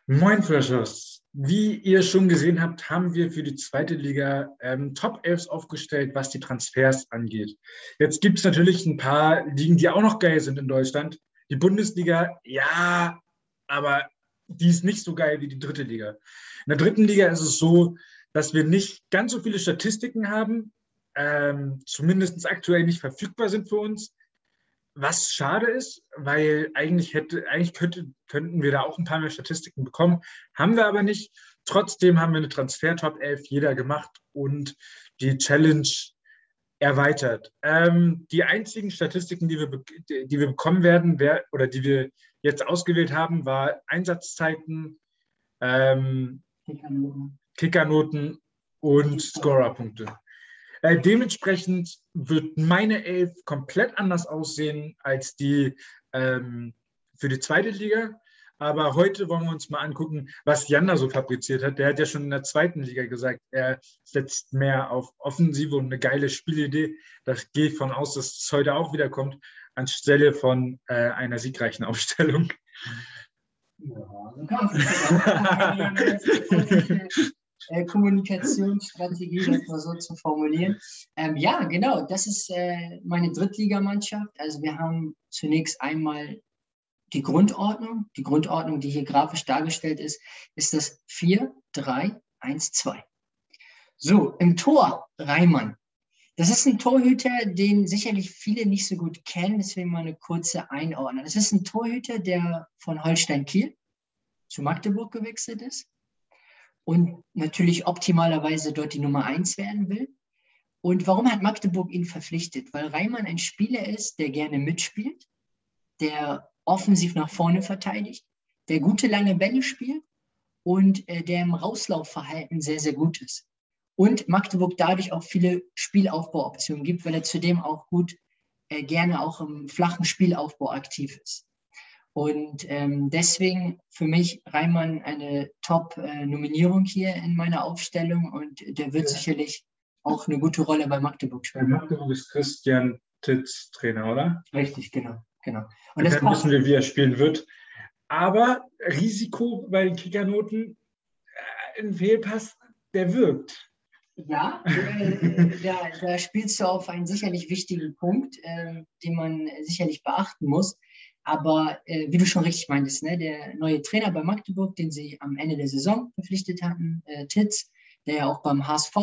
Moin Freshers. Wie ihr schon gesehen habt, haben wir für die zweite Liga Top 11 aufgestellt, was die Transfers angeht. Jetzt gibt es natürlich ein paar Ligen, die auch noch geil sind in Deutschland. Die Bundesliga, ja, aber die ist nicht so geil wie die dritte Liga. In der dritten Liga ist es so, dass wir nicht ganz so viele Statistiken haben, zumindest aktuell nicht verfügbar sind für uns. Was schade ist, weil könnten wir da auch ein paar mehr Statistiken bekommen, haben wir aber nicht. Trotzdem haben wir eine Transfer-Top 11 jeder gemacht und die Challenge erweitert. Die einzigen Statistiken, die wir bekommen werden, oder die wir jetzt ausgewählt haben, war Einsatzzeiten, ähm, Kickernoten und Scorerpunkte. Dementsprechend wird meine Elf komplett anders aussehen als die für die zweite Liga. Aber heute wollen wir uns mal angucken, was Jan da so fabriziert hat. Der hat ja schon in der zweiten Liga gesagt, er setzt mehr auf Offensive und eine geile Spielidee. Da gehe ich von aus, dass es heute auch wieder kommt, anstelle von einer siegreichen Aufstellung. Ja, so kann man es Kommunikationsstrategie, das mal so zu formulieren. Ja, genau, das ist meine Drittligamannschaft. Also wir haben zunächst einmal die Grundordnung. Die Grundordnung, die hier grafisch dargestellt ist das 4-3-1-2. So, im Tor Reimann. Das ist ein Torhüter, den sicherlich viele nicht so gut kennen, deswegen mal eine kurze Einordnung. Das ist ein Torhüter, der von Holstein Kiel zu Magdeburg gewechselt ist und natürlich optimalerweise dort die Nummer 1 werden will. Und warum hat Magdeburg ihn verpflichtet? Weil Reimann ein Spieler ist, der gerne mitspielt, der offensiv nach vorne verteidigt, der gute lange Bälle spielt und der im Rauslaufverhalten sehr, sehr gut ist. Und Magdeburg dadurch auch viele Spielaufbauoptionen gibt, weil er zudem auch gut gerne auch im flachen Spielaufbau aktiv ist. Und deswegen für mich Reimann eine Top-Nominierung hier in meiner Aufstellung und der wird sicherlich auch eine gute Rolle bei Magdeburg spielen. Bei Magdeburg ist Christian Titz Trainer, oder? Richtig, genau. Und das wissen wir, wie er spielen wird. Aber Risiko bei den Kickernoten, ein Fehlpass, der wirkt. Ja, da spielst du auf einen sicherlich wichtigen Punkt, den man sicherlich beachten muss. Aber wie du schon richtig meintest, ne, der neue Trainer bei Magdeburg, den sie am Ende der Saison verpflichtet hatten, Titz, der ja auch beim HSV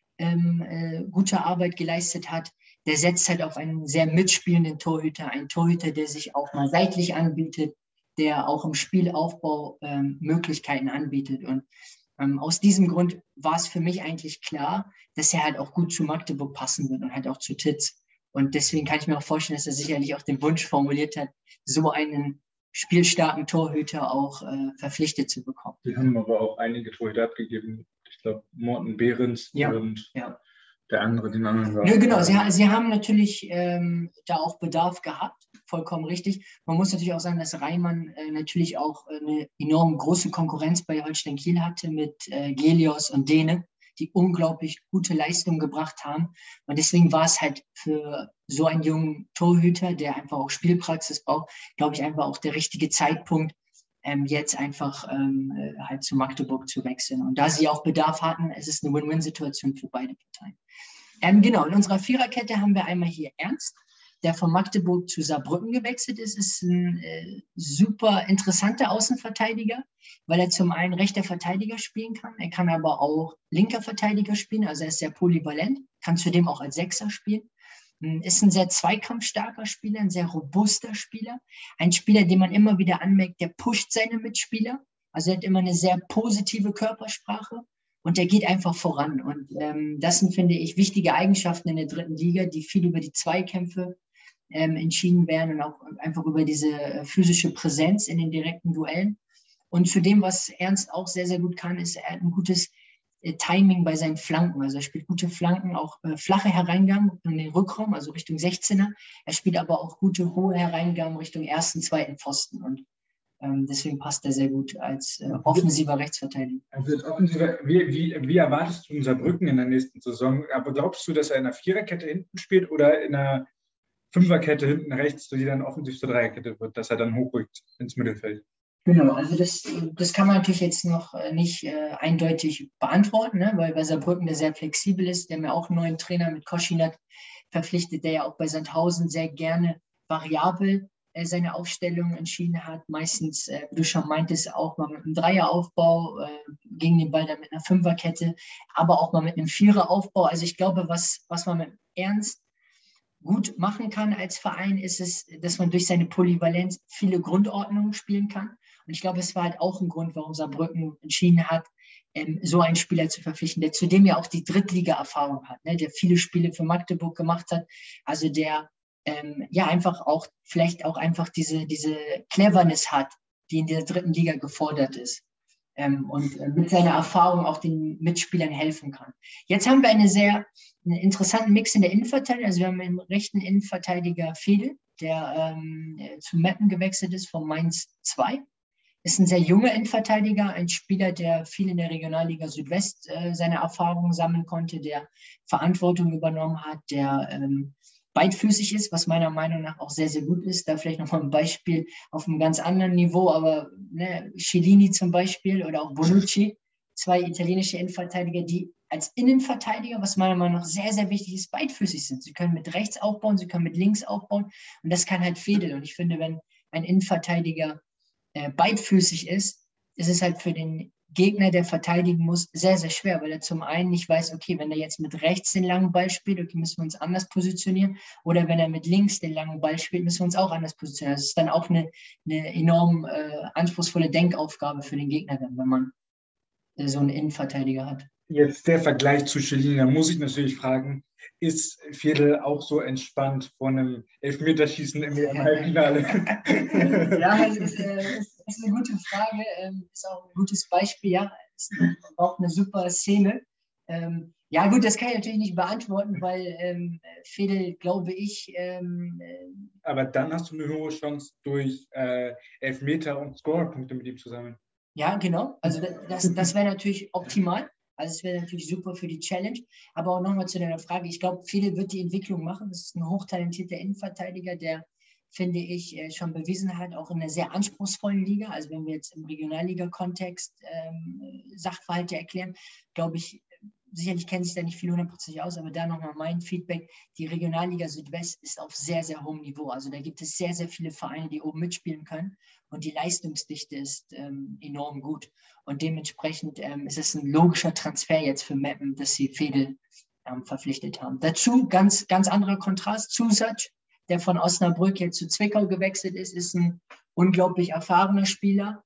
gute Arbeit geleistet hat, der setzt halt auf einen sehr mitspielenden Torhüter, einen Torhüter, der sich auch mal seitlich anbietet, der auch im Spielaufbau Möglichkeiten anbietet. Und aus diesem Grund war es für mich eigentlich klar, dass er halt auch gut zu Magdeburg passen wird und halt auch zu Titz. Und deswegen kann ich mir auch vorstellen, dass er sicherlich auch den Wunsch formuliert hat, so einen spielstarken Torhüter auch verpflichtet zu bekommen. Die haben aber auch einige Torhüter abgegeben. Ich glaube, Morten Behrens und der andere, den anderen war. Ja, genau, sie haben natürlich da auch Bedarf gehabt, vollkommen richtig. Man muss natürlich auch sagen, dass Reimann natürlich auch eine enorm große Konkurrenz bei Holstein Kiel hatte mit Gelios und Dehne, die unglaublich gute Leistungen gebracht haben. Und deswegen war es halt für so einen jungen Torhüter, der einfach auch Spielpraxis braucht, glaube ich, einfach auch der richtige Zeitpunkt, jetzt einfach halt zu Magdeburg zu wechseln. Und da sie auch Bedarf hatten, es ist eine Win-Win-Situation für beide Parteien. Genau, in unserer Viererkette haben wir einmal hier Ernst, der von Magdeburg zu Saarbrücken gewechselt ist. Ist ein super interessanter Außenverteidiger, weil er zum einen rechter Verteidiger spielen kann. Er kann aber auch linker Verteidiger spielen, also er ist sehr polyvalent, kann zudem auch als Sechser spielen. Ist ein sehr zweikampfstarker Spieler, ein sehr robuster Spieler. Ein Spieler, den man immer wieder anmerkt, der pusht seine Mitspieler. Also er hat immer eine sehr positive Körpersprache. Und der geht einfach voran. Und das sind, finde ich, wichtige Eigenschaften in der dritten Liga, die viel über die Zweikämpfe entschieden werden und auch einfach über diese physische Präsenz in den direkten Duellen. Und zu dem, was Ernst auch sehr, sehr gut kann, ist, er hat ein gutes Timing bei seinen Flanken. Also er spielt gute Flanken, auch flache Hereingaben in den Rückraum, also Richtung 16er. Er spielt aber auch gute hohe Hereingaben Richtung ersten, zweiten Pfosten. Und deswegen passt er sehr gut als offensiver Rechtsverteidiger. Also wie erwartest du Saarbrücken in der nächsten Saison? Aber glaubst du, dass er in einer Viererkette hinten spielt oder in einer Fünferkette hinten rechts, die dann offensiv zur Dreierkette wird, dass er dann hochrückt ins Mittelfeld? Genau, also das kann man natürlich jetzt noch nicht eindeutig beantworten, ne? Weil Saarbrücken der sehr flexibel ist. Der haben ja auch einen neuen Trainer mit Koschinat verpflichtet, der ja auch bei Sandhausen sehr gerne variabel seine Aufstellung entschieden hat. Meistens, wie du schon meintest, auch mal mit einem Dreieraufbau gegen den Ball, dann mit einer Fünferkette, aber auch mal mit einem Viereraufbau. Also ich glaube, was man mit Ernst gut machen kann als Verein, ist es, dass man durch seine Polyvalenz viele Grundordnungen spielen kann. Und ich glaube, es war halt auch ein Grund, warum Saarbrücken entschieden hat, so einen Spieler zu verpflichten, der zudem ja auch die Drittliga-Erfahrung hat, ne, der viele Spiele für Magdeburg gemacht hat, also der ja einfach auch, vielleicht auch einfach diese Cleverness hat, die in der dritten Liga gefordert ist. Und mit seiner Erfahrung auch den Mitspielern helfen kann. Jetzt haben wir einen interessanten Mix in der Innenverteidigung. Also wir haben im rechten Innenverteidiger Fedel, der zu Meppen gewechselt ist von Mainz 2. Ist ein sehr junger Innenverteidiger, ein Spieler, der viel in der Regionalliga Südwest seine Erfahrungen sammeln konnte, der Verantwortung übernommen hat, der beidfüßig ist, was meiner Meinung nach auch sehr, sehr gut ist. Da vielleicht nochmal ein Beispiel auf einem ganz anderen Niveau, aber ne, Chiellini zum Beispiel oder auch Bonucci, zwei italienische Innenverteidiger, die als Innenverteidiger, was meiner Meinung nach sehr, sehr wichtig ist, beidfüßig sind. Sie können mit rechts aufbauen, sie können mit links aufbauen und das kann halt Fedel. Und ich finde, wenn ein Innenverteidiger beidfüßig ist es halt für den Gegner, der verteidigen muss, sehr, sehr schwer, weil er zum einen nicht weiß, okay, wenn er jetzt mit rechts den langen Ball spielt, okay, müssen wir uns anders positionieren. Oder wenn er mit links den langen Ball spielt, müssen wir uns auch anders positionieren. Das ist dann auch eine enorm anspruchsvolle Denkaufgabe für den Gegner, dann, wenn man so einen Innenverteidiger hat. Jetzt der Vergleich zu Chiellini, da muss ich natürlich fragen, ist Fedel auch so entspannt vor einem Elfmeterschießen im Halbfinale? Ja, das ist eine gute Frage, ist auch ein gutes Beispiel, ja, ist auch eine super Szene. Ja gut, das kann ich natürlich nicht beantworten, weil Fedel, glaube ich... aber dann hast du eine hohe Chance, durch Elfmeter und Scorerpunkte mit ihm zu sammeln. Ja, genau. Also das wäre natürlich optimal. Also es wäre natürlich super für die Challenge. Aber auch nochmal zu deiner Frage. Ich glaube, Fedel wird die Entwicklung machen. Das ist ein hochtalentierter Innenverteidiger, der, finde ich, schon bewiesen hat, auch in einer sehr anspruchsvollen Liga. Also wenn wir jetzt im Regionalliga-Kontext Sachverhalte erklären, glaube ich, sicherlich kennen sich da nicht viele 100% aus, aber da nochmal mein Feedback. Die Regionalliga Südwest ist auf sehr, sehr hohem Niveau. Also da gibt es sehr, sehr viele Vereine, die oben mitspielen können und die Leistungsdichte ist enorm gut. Und dementsprechend ist es ein logischer Transfer jetzt für Meppen, dass sie Fedel verpflichtet haben. Dazu ganz, ganz anderer Kontrast. Zusac, der von Osnabrück jetzt zu Zwickau gewechselt ist ein unglaublich erfahrener Spieler,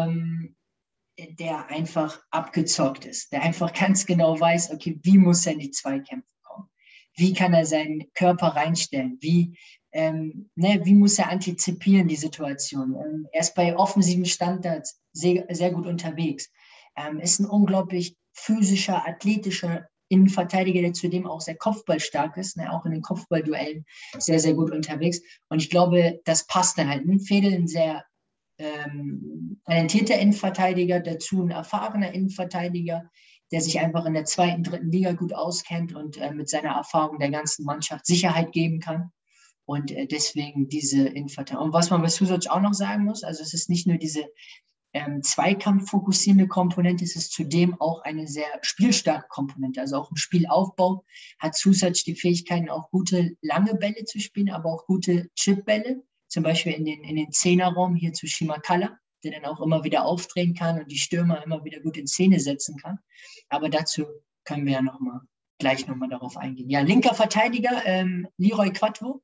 der einfach abgezockt ist, der einfach ganz genau weiß, okay, wie muss er in die Zweikämpfe kommen? Wie kann er seinen Körper reinstellen? Wie muss er antizipieren, die Situation? Er ist bei offensiven Standards sehr, sehr gut unterwegs. Ist ein unglaublich physischer, athletischer Innenverteidiger, der zudem auch sehr kopfballstark ist, ne, auch in den Kopfballduellen sehr, sehr gut unterwegs. Und ich glaube, das passt dann halt. Fedel ein sehr talentierter Innenverteidiger, dazu ein erfahrener Innenverteidiger, der sich einfach in der zweiten, dritten Liga gut auskennt und mit seiner Erfahrung der ganzen Mannschaft Sicherheit geben kann. Und deswegen diese Innenverteidigung. Und was man bei Susoc auch noch sagen muss, also es ist nicht nur diese zweikampffokussierende Komponente, es ist zudem auch eine sehr spielstarke Komponente. Also auch im Spielaufbau hat Susoc die Fähigkeiten, auch gute lange Bälle zu spielen, aber auch gute Chipbälle, zum Beispiel in den Zehnerraum hier zu Shimakala, der dann auch immer wieder aufdrehen kann und die Stürmer immer wieder gut in Szene setzen kann. Aber dazu können wir ja gleich nochmal darauf eingehen. Ja, linker Verteidiger, Leroy Quattro,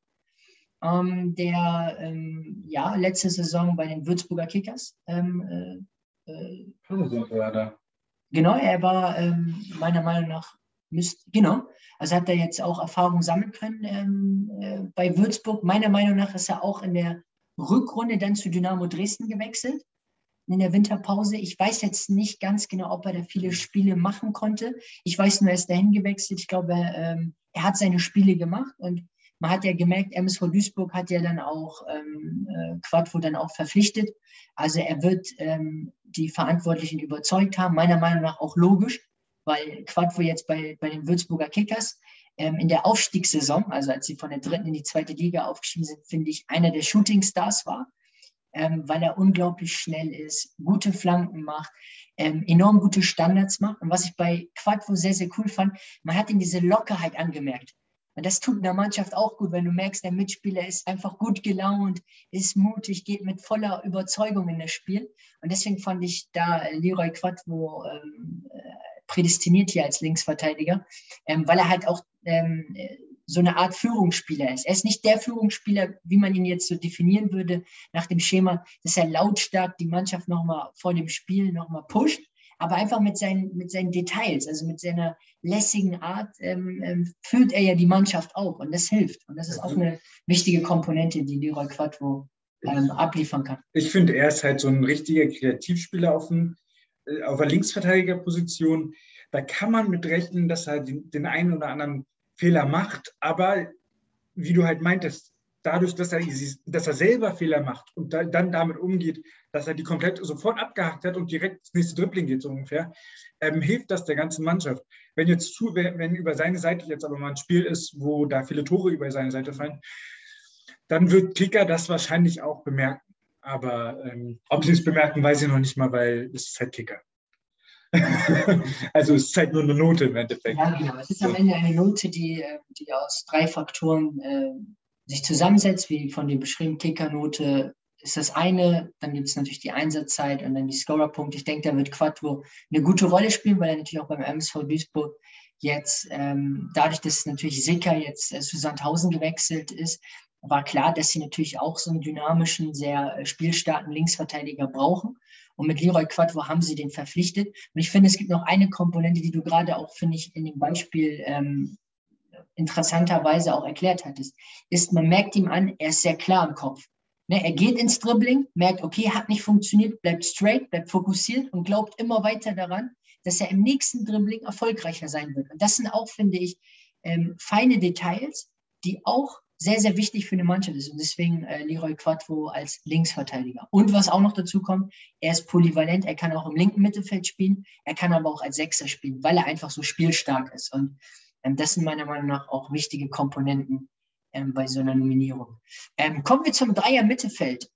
der letzte Saison bei den Würzburger Kickers. Genau, er war meiner Meinung nach, also hat er jetzt auch Erfahrung sammeln können bei Würzburg. Meiner Meinung nach ist er auch in der Rückrunde dann zu Dynamo Dresden gewechselt, in der Winterpause. Ich weiß jetzt nicht ganz genau, ob er da viele Spiele machen konnte. Ich weiß nur, er ist dahin gewechselt. Ich glaube, er hat seine Spiele gemacht und man hat ja gemerkt, MSV Duisburg hat ja dann auch Quattro dann auch verpflichtet. Also er wird die Verantwortlichen überzeugt haben, meiner Meinung nach auch logisch, weil Quattro jetzt bei den Würzburger Kickers in der Aufstiegssaison, also als sie von der dritten in die zweite Liga aufgestiegen sind, finde ich, einer der Shootingstars war. weil er unglaublich schnell ist, gute Flanken macht, enorm gute Standards macht. Und was ich bei Quadvo sehr, sehr cool fand, man hat ihm diese Lockerheit angemerkt. Und das tut in der Mannschaft auch gut, wenn du merkst, der Mitspieler ist einfach gut gelaunt, ist mutig, geht mit voller Überzeugung in das Spiel. Und deswegen fand ich da Leroy Quadvo prädestiniert hier als Linksverteidiger, weil er halt auch so eine Art Führungsspieler ist. Er ist nicht der Führungsspieler, wie man ihn jetzt so definieren würde, nach dem Schema, dass er lautstark die Mannschaft nochmal vor dem Spiel nochmal pusht, aber einfach mit seinen Details, also mit seiner lässigen Art, führt er ja die Mannschaft auch und das hilft. Und das ist auch eine wichtige Komponente, die Leroy Quadvo abliefern kann. Ich finde, er ist halt so ein richtiger Kreativspieler auf der Linksverteidigerposition. Da kann man mit rechnen, dass er den einen oder anderen Fehler macht, aber wie du halt meintest, dadurch, dass er selber Fehler macht und dann damit umgeht, dass er die komplett sofort abgehakt hat und direkt ins nächste Dribbling geht, so ungefähr, hilft das der ganzen Mannschaft. Wenn über seine Seite jetzt aber mal ein Spiel ist, wo da viele Tore über seine Seite fallen, dann wird Kicker das wahrscheinlich auch bemerken. Aber ob sie es bemerken, weiß ich noch nicht mal, weil es ist halt Kicker. Also es ist halt nur eine Note im Endeffekt. Ja, genau. Es ist am Ende eine Note, die aus 3 Faktoren sich zusammensetzt, wie von dem beschriebenen Kickernote ist das eine, dann gibt es natürlich die Einsatzzeit und dann die Scorerpunkte. Ich denke, da wird Quadvo eine gute Rolle spielen, weil er natürlich auch beim MSV Duisburg jetzt, dadurch, dass natürlich Sicker jetzt zu Sandhausen gewechselt ist, war klar, dass sie natürlich auch so einen dynamischen, sehr spielstarken Linksverteidiger brauchen. Und mit Leroy Quadvo haben sie den verpflichtet. Und ich finde, es gibt noch eine Komponente, die du gerade auch, finde ich, in dem Beispiel interessanterweise auch erklärt hattest, ist, man merkt ihm an, er ist sehr klar im Kopf. Ne, er geht ins Dribbling, merkt, okay, hat nicht funktioniert, bleibt straight, bleibt fokussiert und glaubt immer weiter daran, dass er im nächsten Dribbling erfolgreicher sein wird. Und das sind auch, finde ich, feine Details, die auch sehr, sehr wichtig für eine Mannschaft ist. Und deswegen Leroy Quadvo als Linksverteidiger. Und was auch noch dazu kommt, er ist polyvalent, er kann auch im linken Mittelfeld spielen, er kann aber auch als Sechser spielen, weil er einfach so spielstark ist. Und das sind meiner Meinung nach auch wichtige Komponenten bei so einer Nominierung. Kommen wir zum Dreier-Mittelfeld.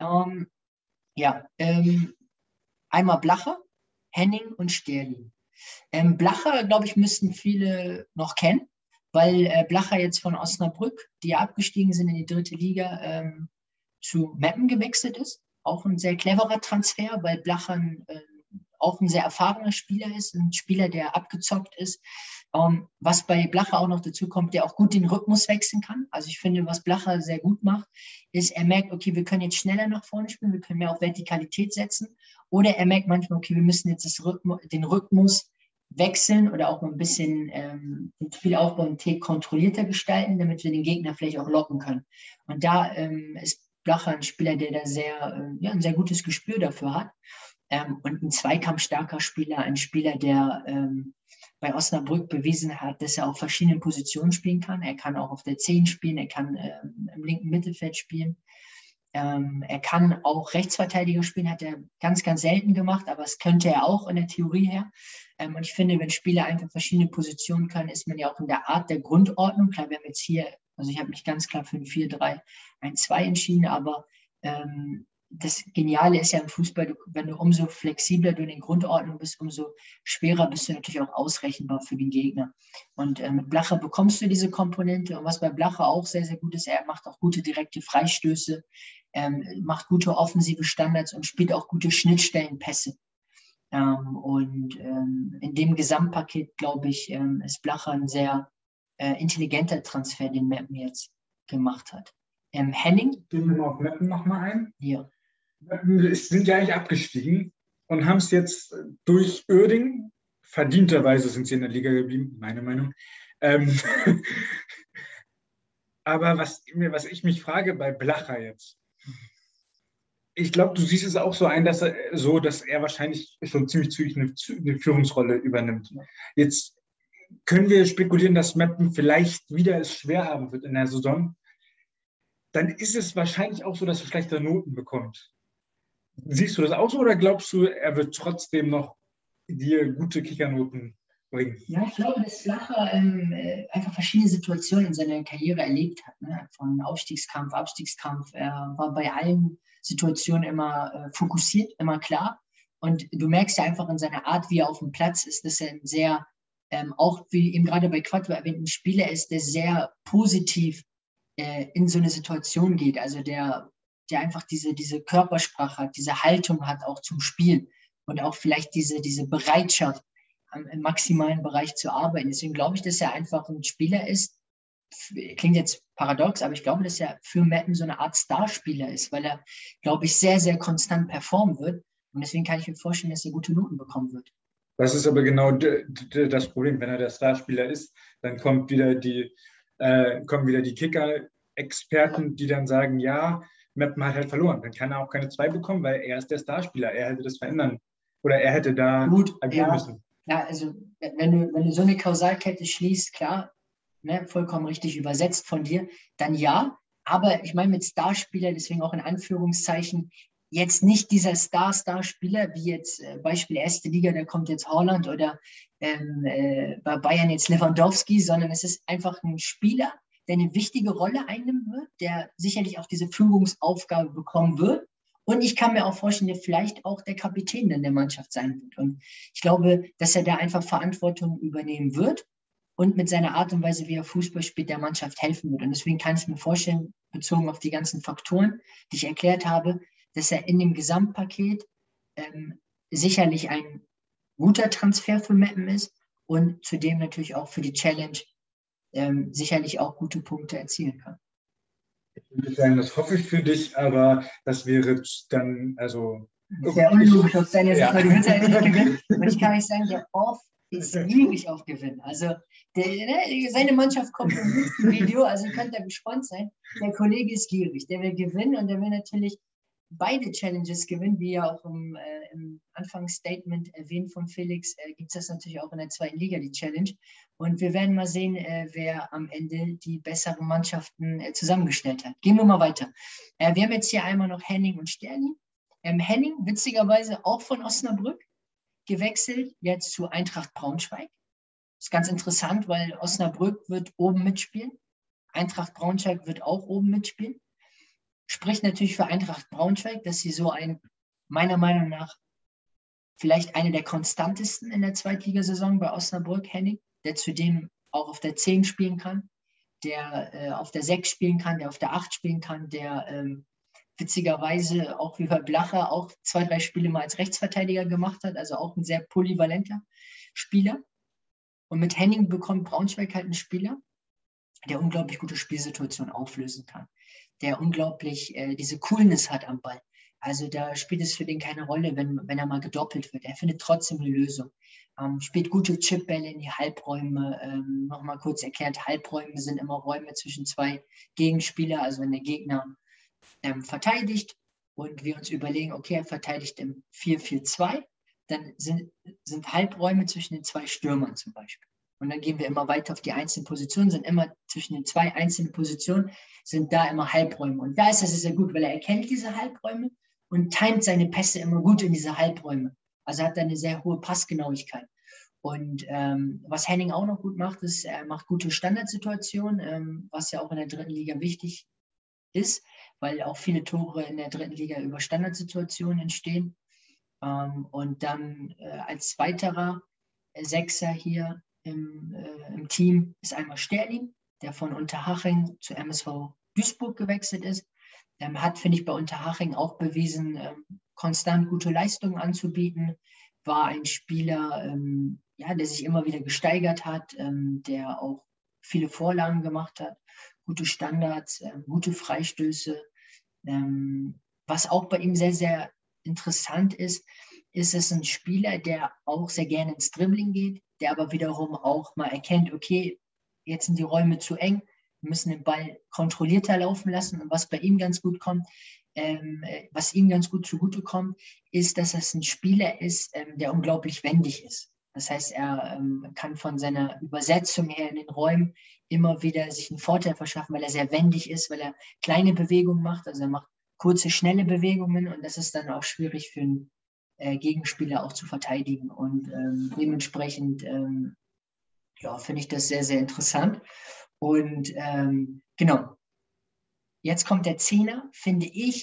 Einmal Blacher, Henning und Sterling. Blacher, glaube ich, müssten viele noch kennen, weil Blacher jetzt von Osnabrück, die ja abgestiegen sind in die 3. Liga, zu Meppen gewechselt ist. Auch ein sehr cleverer Transfer, weil Blacher auch ein sehr erfahrener Spieler ist, ein Spieler, der abgezockt ist. Was bei Blacher auch noch dazu kommt, der auch gut den Rhythmus wechseln kann. Also ich finde, was Blacher sehr gut macht, ist, er merkt, okay, wir können jetzt schneller nach vorne spielen, wir können mehr auf Vertikalität setzen. Oder er merkt manchmal, okay, wir müssen jetzt den Rhythmus wechseln oder auch mal ein bisschen den Spielaufbau und kontrollierter gestalten, damit wir den Gegner vielleicht auch locken können. Und da ist Blacher ein Spieler, der da ein sehr gutes Gespür dafür hat. Und ein zweikampfstarker Spieler, ein Spieler, der bei Osnabrück bewiesen hat, dass er auf verschiedenen Positionen spielen kann. Er kann auch auf der 10 spielen, er kann im linken Mittelfeld spielen. Er kann auch Rechtsverteidiger spielen, hat er ganz, ganz selten gemacht, aber es könnte er auch in der Theorie her. Und ich finde, wenn Spieler einfach verschiedene Positionen können, ist man ja auch in der Art der Grundordnung. Klar, wir haben jetzt hier, also ich habe mich ganz klar für ein 4-3-1-2 entschieden, aber das Geniale ist ja im Fußball, wenn du umso flexibler du in den Grundordnungen bist, umso schwerer bist du natürlich auch ausrechenbar für den Gegner. Und mit Blacher bekommst du diese Komponente. Und was bei Blacher auch sehr, sehr gut ist, er macht auch gute direkte Freistöße, macht gute offensive Standards und spielt auch gute Schnittstellenpässe. In dem Gesamtpaket, glaube ich, ist Blacher ein sehr intelligenter Transfer, den Meppen jetzt gemacht hat. Henning? Gehen wir mal auf Meppen nochmal ein. Ja. Sind ja eigentlich abgestiegen und haben es jetzt durch Uerdingen, verdienterweise sind sie in der Liga geblieben, meine Meinung. Aber was ich mich frage bei Blacher jetzt, ich glaube, du siehst es auch so ein, dass er wahrscheinlich schon ziemlich zügig eine Führungsrolle übernimmt. Jetzt können wir spekulieren, dass Meppen vielleicht wieder es schwer haben wird in der Saison. Dann ist es wahrscheinlich auch so, dass er schlechte Noten bekommt. Siehst du das auch so oder glaubst du, er wird trotzdem noch dir gute Kickernoten bringen? Ja, ich glaube, dass Blacher einfach verschiedene Situationen in seiner Karriere erlebt hat. Ne? Von Aufstiegskampf, Abstiegskampf. Er war bei allen Situation immer fokussiert, immer klar. Und du merkst ja einfach in seiner Art, wie er auf dem Platz ist, dass er ein sehr, auch wie eben gerade bei Quattro erwähnt, ein Spieler ist, der sehr positiv in so eine Situation geht. Also der einfach diese Körpersprache hat, diese Haltung hat auch zum Spiel und auch vielleicht diese Bereitschaft, im maximalen Bereich zu arbeiten. Deswegen glaube ich, dass er einfach ein Spieler ist, klingt jetzt paradox, aber ich glaube, dass er für Meppen so eine Art Starspieler ist, weil er, glaube ich, sehr, sehr konstant performen wird. Und deswegen kann ich mir vorstellen, dass er gute Noten bekommen wird. Das ist aber genau das Problem. Wenn er der Starspieler ist, dann kommen wieder die Kicker-Experten, die dann sagen, ja, Meppen hat halt verloren. Dann kann er auch keine 2 bekommen, weil er ist der Starspieler. Er hätte das verändern oder er hätte da Gut, agieren ja, müssen. ja, also wenn du so eine Kausalkette schließt, klar, ne, vollkommen richtig übersetzt von dir, dann ja. Aber ich meine mit Starspieler, deswegen auch in Anführungszeichen, jetzt nicht dieser Star-Spieler, wie jetzt Beispiel erste Liga, da kommt jetzt Haaland oder bei Bayern jetzt Lewandowski, sondern es ist einfach ein Spieler, der eine wichtige Rolle einnehmen wird, der sicherlich auch diese Führungsaufgabe bekommen wird. Und ich kann mir auch vorstellen, der vielleicht auch der Kapitän dann der Mannschaft sein wird. Und ich glaube, dass er da einfach Verantwortung übernehmen wird und mit seiner Art und Weise, wie er Fußball spielt, der Mannschaft helfen wird. Und deswegen kann ich mir vorstellen, bezogen auf die ganzen Faktoren, die ich erklärt habe, dass er in dem Gesamtpaket sicherlich ein guter Transfer für Meppen ist und zudem natürlich auch für die Challenge sicherlich auch gute Punkte erzielen kann. Ich würde sagen, das hoffe ich für dich, aber das wäre dann, also. Sehr unlogisch aus deiner Sicht, Ja. weil du willst eigentlich nicht gewinnen. Und ich kann euch sagen, der Off ist gierig auf Gewinn. Also seine Mannschaft kommt im nächsten Video, also ihr könnt da gespannt sein. Der Kollege ist gierig, der will gewinnen und der will natürlich beide Challenges gewinnen, wie ja auch im Anfangsstatement erwähnt von Felix, gibt es das natürlich auch in der zweiten Liga, die Challenge. Und wir werden mal sehen, wer am Ende die besseren Mannschaften zusammengestellt hat. Gehen wir mal weiter. Wir haben jetzt hier einmal noch Henning und Sterni. Henning, witzigerweise auch von Osnabrück, gewechselt jetzt zu Eintracht Braunschweig. Ist ganz interessant, weil Osnabrück wird oben mitspielen. Eintracht Braunschweig wird auch oben mitspielen. Spricht natürlich für Eintracht Braunschweig, dass sie so meiner Meinung nach, vielleicht eine der konstantesten in der Zweitligasaison bei Osnabrück, Henning, der zudem auch auf der 10 spielen kann, der auf der 6 spielen kann, der auf der 8 spielen kann, der witzigerweise auch wie bei Blacher auch 2, 3 Spiele mal als Rechtsverteidiger gemacht hat, also auch ein sehr polyvalenter Spieler. Und mit Henning bekommt Braunschweig halt einen Spieler, der unglaublich gute Spielsituationen auflösen kann, der unglaublich diese Coolness hat am Ball. Also da spielt es für den keine Rolle, wenn er mal gedoppelt wird. Er findet trotzdem eine Lösung. Spielt gute Chipbälle in die Halbräume. Nochmal kurz erklärt, Halbräume sind immer Räume zwischen 2 Gegenspieler, also wenn der Gegner verteidigt und wir uns überlegen, okay, er verteidigt im 4-4-2, dann sind Halbräume zwischen den 2 Stürmern zum Beispiel. Und dann gehen wir immer weiter auf die einzelnen Positionen, sind immer zwischen den 2 einzelnen Positionen, sind da immer Halbräume. Und da ist es sehr gut, weil er erkennt diese Halbräume und timet seine Pässe immer gut in diese Halbräume. Also hat er eine sehr hohe Passgenauigkeit. Und was Henning auch noch gut macht, ist, er macht gute Standardsituationen, was ja auch in der dritten Liga wichtig ist, weil auch viele Tore in der dritten Liga über Standardsituationen entstehen. Und dann als weiterer Sechser hier im Team ist einmal Sterling, der von Unterhaching zu MSV Duisburg gewechselt ist. Hat, finde ich, bei Unterhaching auch bewiesen, konstant gute Leistungen anzubieten. War ein Spieler, der sich immer wieder gesteigert hat, der auch viele Vorlagen gemacht hat, gute Standards, gute Freistöße. Was auch bei ihm sehr, sehr interessant ist, ist es ein Spieler, der auch sehr gerne ins Dribbling geht, der aber wiederum auch mal erkennt, okay, jetzt sind die Räume zu eng, wir müssen den Ball kontrollierter laufen lassen. Und was bei ihm ganz gut kommt, was ihm ganz gut zugutekommt, ist, dass es ein Spieler ist, der unglaublich wendig ist. Das heißt, er kann von seiner Übersetzung her in den Räumen immer wieder sich einen Vorteil verschaffen, weil er sehr wendig ist, weil er kleine Bewegungen macht. Also er macht kurze, schnelle Bewegungen und das ist dann auch schwierig für einen Gegenspieler auch zu verteidigen. Und dementsprechend finde ich das sehr, sehr interessant. Und genau, jetzt kommt der Zehner, finde ich,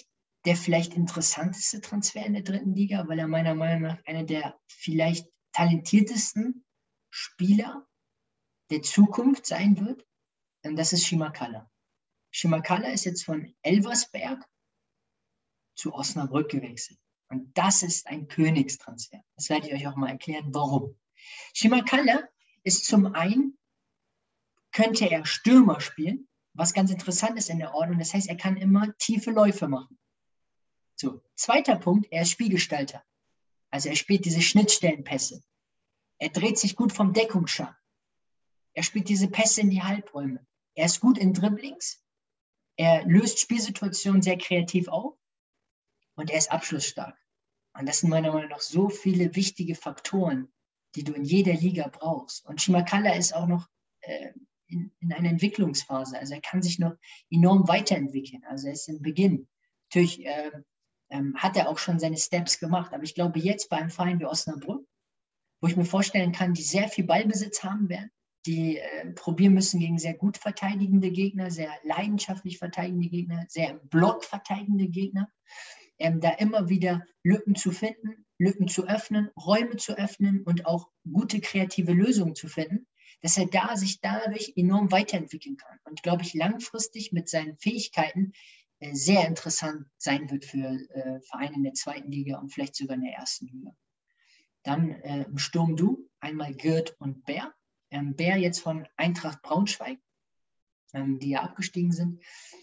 der vielleicht interessanteste Transfer in der dritten Liga, weil er meiner Meinung nach einer der vielleicht talentiertesten Spieler der Zukunft sein wird. Und das ist Simakala. Simakala ist jetzt von Elversberg zu Osnabrück gewechselt. Und das ist ein Königstransfer. Das werde ich euch auch mal erklären, warum. Simakala ist zum einen, könnte er Stürmer spielen, was ganz interessant ist in der Ordnung. Das heißt, er kann immer tiefe Läufe machen. So, zweiter Punkt, er ist Spielgestalter. Also er spielt diese Schnittstellenpässe. Er dreht sich gut vom Deckungsschacht. Er spielt diese Pässe in die Halbräume. Er ist gut in Dribblings. Er löst Spielsituationen sehr kreativ auf. Und er ist abschlussstark. Und das sind meiner Meinung nach so viele wichtige Faktoren, die du in jeder Liga brauchst. Und Simakala ist auch noch in einer Entwicklungsphase. Also er kann sich noch enorm weiterentwickeln. Also er ist im Beginn. Natürlich hat er auch schon seine Steps gemacht. Aber ich glaube, jetzt bei einem Verein wie Osnabrück, wo ich mir vorstellen kann, die sehr viel Ballbesitz haben werden, die probieren müssen gegen sehr gut verteidigende Gegner, sehr leidenschaftlich verteidigende Gegner, sehr im Block verteidigende Gegner, da immer wieder Lücken zu finden, Lücken zu öffnen, Räume zu öffnen und auch gute kreative Lösungen zu finden, dass er sich dadurch enorm weiterentwickeln kann. Und glaube ich, langfristig mit seinen Fähigkeiten sehr interessant sein wird für Vereine in der zweiten Liga und vielleicht sogar in der ersten Liga. Dann im Sturm einmal Gürt und Bär. Bär jetzt von Eintracht Braunschweig, die ja abgestiegen sind.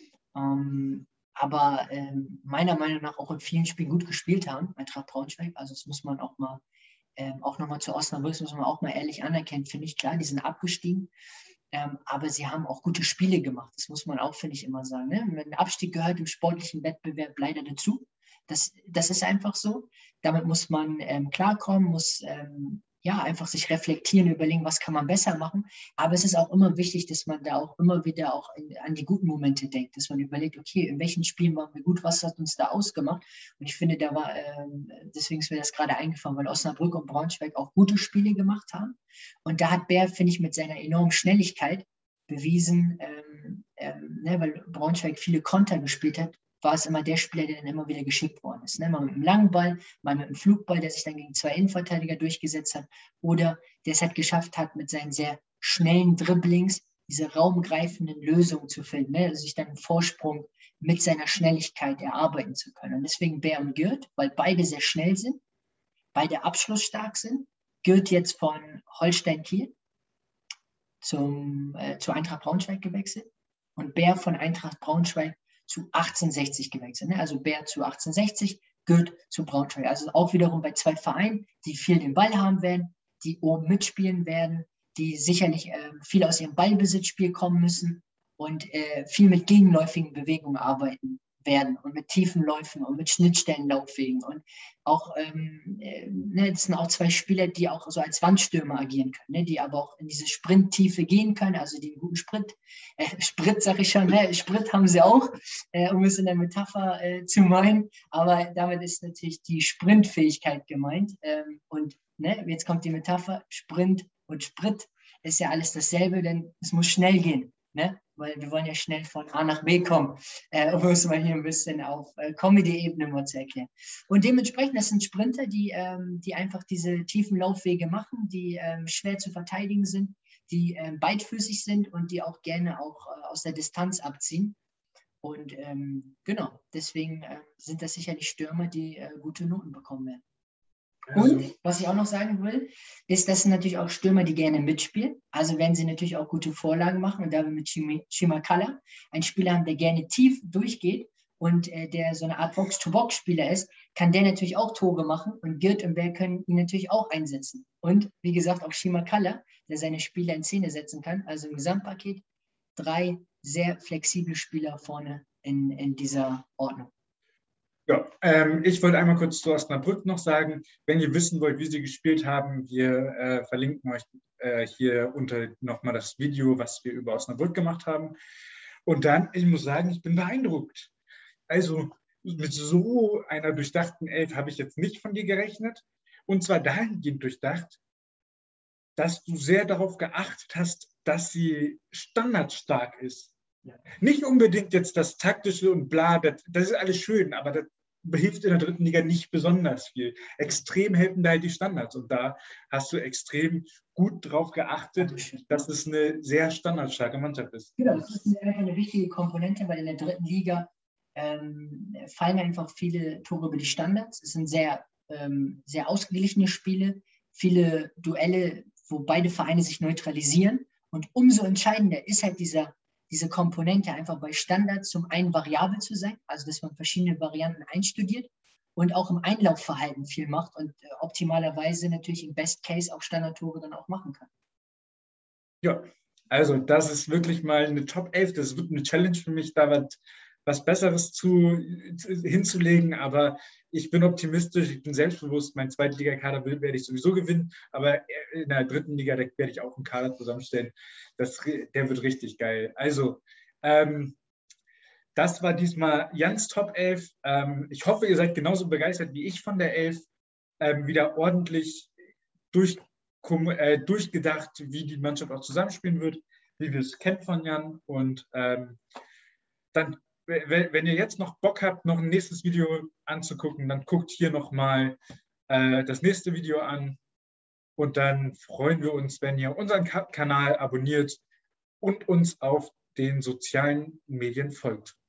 Aber meiner Meinung nach auch in vielen Spielen gut gespielt haben, Eintracht Braunschweig. Also das muss man auch mal, auch nochmal zu Osnabrück, muss man auch mal ehrlich anerkennen, finde ich. Klar, die sind abgestiegen, aber sie haben auch gute Spiele gemacht. Das muss man auch, finde ich, immer sagen. Ne? Ein Abstieg gehört im sportlichen Wettbewerb leider dazu. Das ist einfach so. Damit muss man klarkommen, muss einfach sich reflektieren, überlegen, was kann man besser machen. Aber es ist auch immer wichtig, dass man da auch immer wieder auch an die guten Momente denkt, dass man überlegt, okay, in welchen Spielen waren wir gut, was hat uns da ausgemacht? Und ich finde, da war, deswegen ist mir das gerade eingefallen, weil Osnabrück und Braunschweig auch gute Spiele gemacht haben. Und da hat Bär, finde ich, mit seiner enormen Schnelligkeit bewiesen, weil Braunschweig viele Konter gespielt hat, war es immer der Spieler, der dann immer wieder geschickt worden ist. Ne? Mal mit einem langen Ball, mal mit einem Flugball, der sich dann gegen zwei Innenverteidiger durchgesetzt hat, oder der es halt geschafft hat, mit seinen sehr schnellen Dribblings diese raumgreifenden Lösungen zu finden, ne? Also sich dann einen Vorsprung mit seiner Schnelligkeit erarbeiten zu können. Und deswegen Bär und Gürt, weil beide sehr schnell sind, beide abschlussstark sind. Gürt jetzt von Holstein Kiel zu Eintracht Braunschweig gewechselt und Bär von Eintracht Braunschweig zu 1860 gewechselt. Ne? Also Bär zu 1860, Gürt zu Braunschweig. Also auch wiederum bei zwei Vereinen, die viel den Ball haben werden, die oben mitspielen werden, die sicherlich viel aus ihrem Ballbesitzspiel kommen müssen und viel mit gegenläufigen Bewegungen arbeiten werden und mit tiefen Läufen und mit Schnittstellenlaufwegen. Und auch, das sind auch zwei Spieler, die auch so als Wandstürmer agieren können, ne? Die aber auch in diese Sprinttiefe gehen können, also die einen guten Sprit sage ich schon, ne? Sprit haben sie auch, um es in der Metapher zu meinen, aber damit ist natürlich die Sprintfähigkeit gemeint. Und jetzt kommt die Metapher, Sprint und Sprit ist ja alles dasselbe, denn es muss schnell gehen. Ne? Weil wir wollen ja schnell von A nach B kommen, um es mal hier ein bisschen auf Comedy-Ebene mal zu erklären. Und dementsprechend, das sind Sprinter, die einfach diese tiefen Laufwege machen, die schwer zu verteidigen sind, die beidfüßig sind und die auch gerne auch aus der Distanz abziehen. Und genau, deswegen sind das sicherlich Stürmer, die gute Noten bekommen werden. Und was ich auch noch sagen will, ist, dass natürlich auch Stürmer, die gerne mitspielen. Also werden sie natürlich auch gute Vorlagen machen. Und da wir mit Simakala einen Spieler haben, der gerne tief durchgeht und der so eine Art Box-to-Box-Spieler ist, kann der natürlich auch Tore machen. Und Gürt und Bär können ihn natürlich auch einsetzen. Und wie gesagt, auch Simakala, der seine Spieler in Szene setzen kann. Also im Gesamtpaket 3 sehr flexible Spieler vorne in dieser Ordnung. Ja, ich wollte einmal kurz zu Osnabrück noch sagen, wenn ihr wissen wollt, wie sie gespielt haben, wir verlinken euch hier unter nochmal das Video, was wir über Osnabrück gemacht haben. Und dann, ich muss sagen, ich bin beeindruckt. Also mit so einer durchdachten Elf habe ich jetzt nicht von dir gerechnet. Und zwar dahingehend durchdacht, dass du sehr darauf geachtet hast, dass sie standardstark ist. Nicht unbedingt jetzt das Taktische und bla, das ist alles schön, aber das hilft in der dritten Liga nicht besonders viel. Extrem helfen da halt die Standards und da hast du extrem gut drauf geachtet, dass es eine sehr standardstarke Mannschaft ist. Genau, das ist einfach eine wichtige Komponente, weil in der dritten Liga fallen einfach viele Tore über die Standards. Es sind sehr ausgeglichene Spiele, viele Duelle, wo beide Vereine sich neutralisieren. Und umso entscheidender ist halt diese Komponente, einfach bei Standards zum einen variabel zu sein, also dass man verschiedene Varianten einstudiert und auch im Einlaufverhalten viel macht und optimalerweise natürlich im Best Case auch Standardtore dann auch machen kann. Ja, also das ist wirklich mal eine Top 11. Das wird eine Challenge für mich, da was Besseres hinzulegen, aber ich bin optimistisch, ich bin selbstbewusst, mein Zweitligakader werde ich sowieso gewinnen, aber in der dritten Liga werde ich auch einen Kader zusammenstellen. Der wird richtig geil. Also, das war diesmal Jans Top 11. Ich hoffe, ihr seid genauso begeistert wie ich von der 11. Wieder ordentlich durchgedacht, wie die Mannschaft auch zusammenspielen wird, wie wir es kennen von Jan. Und dann, wenn ihr jetzt noch Bock habt, noch ein nächstes Video anzugucken, dann guckt hier nochmal das nächste Video an. Und dann freuen wir uns, wenn ihr unseren Kanal abonniert und uns auf den sozialen Medien folgt.